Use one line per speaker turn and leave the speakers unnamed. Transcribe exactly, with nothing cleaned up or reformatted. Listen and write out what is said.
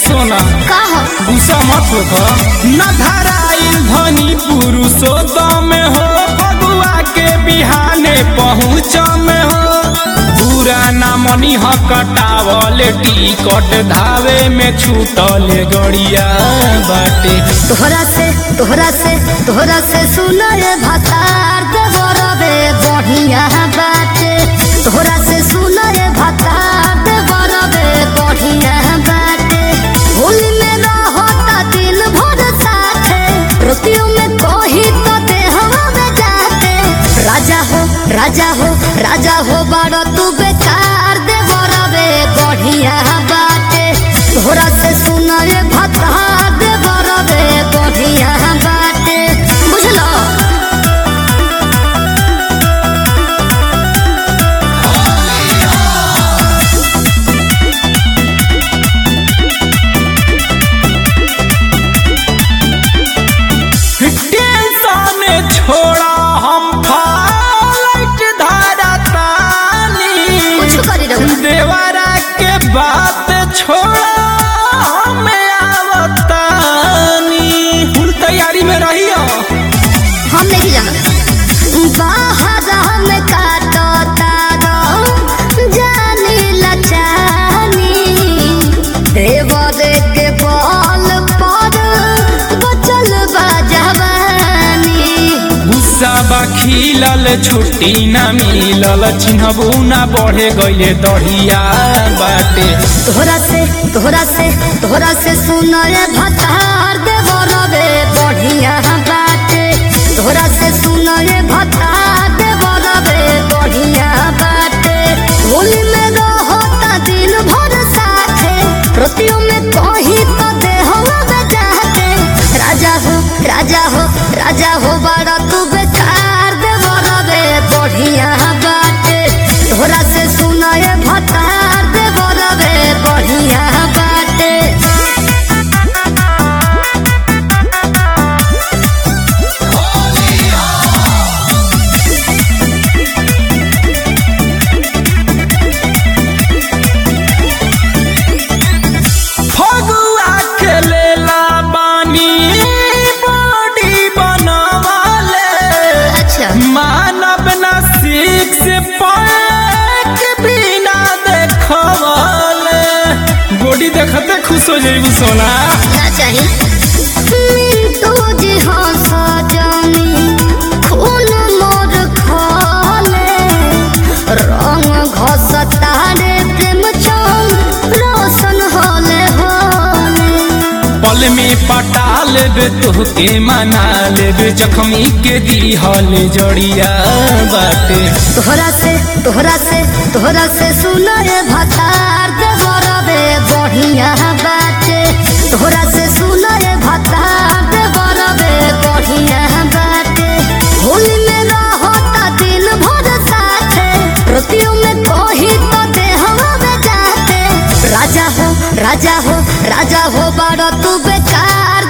सोना गुस्सा मत हो न धराइल धनी पुरुषोत्तम में हो फगुआ के बिहाने पहुँच में हो पूरा ना मनी ह कटावल टिकट धावे में छूटल गड़िया बाटे
तोहरा से तोहरा से तोहरा से सुनर भतार देवरबे बढ़िया बाटे तोहरा से सुनर भतार देवरबे बढ़िया बाटे होली में रहता दिन भर साथे रोटियों में कही तो देहवा में जाते राजा हो राजा हो राजा हो बड़ तू बेकार देवरबे बढ़िया बाटे तोहरा से सुनर भतार देवरबे बढ़िया बाटे बुझलो
टेंशन छोड़ा हम फाइट धारा तानी
कुछ करी रहो
देवरा के बात छोड़ा हमें आवतानी फुल तैयारी में रहियो
हम नहीं जाना बाहर में काटो तारो जानी लचानी देवर के बॉल पर बचल बा जवानी
गुस्सा बा खिलल छुट्टी ना मिलल चिन्हबू ना बढ़े गइले दढ़िया बाटे
तोहरा से तोहरा से तोहरा से सुनरे भतार देवरबे बढ़िया बाटे तोहरा से सुनरे भतार देवरबे बढ़िया बाटे होली में रहता दिन भर साथे रोटियों में कही तो देहवा में जाते राजा हो राजा हो राजा हो बड़ा तू बेकार देवरबे बढ़िया बाटे तोहरा से सुनरे भतार देवरबे बढ़िया बाटे
फगुआ के लेला बानी बॉडी बनवाले
अच्छा
मानव ना सीख से पैक बिना देखवाले बॉडी देखते खुश हो जाइबू सोना
क्या चाहिए मिंटू जी हाँ सजनी खून मोर खोले रंग घसता रे प्रेम चंद रोशन होले होले
पल में पटा लेबे तोहके मना लेबे जख्मी के दी हल जड़िया बाटे
तोहरा से तोहरा से तोहरा से सुनरे भतार देवरबे बढ़िया बाटे तोहरा से सुनरे भतार देवरबे बढ़िया बाटे होली में रहता दिन भर साथे रोटियों में कही तो देहवा में जाते राजा हो राजा हो राजा हो बड़ तू बेकार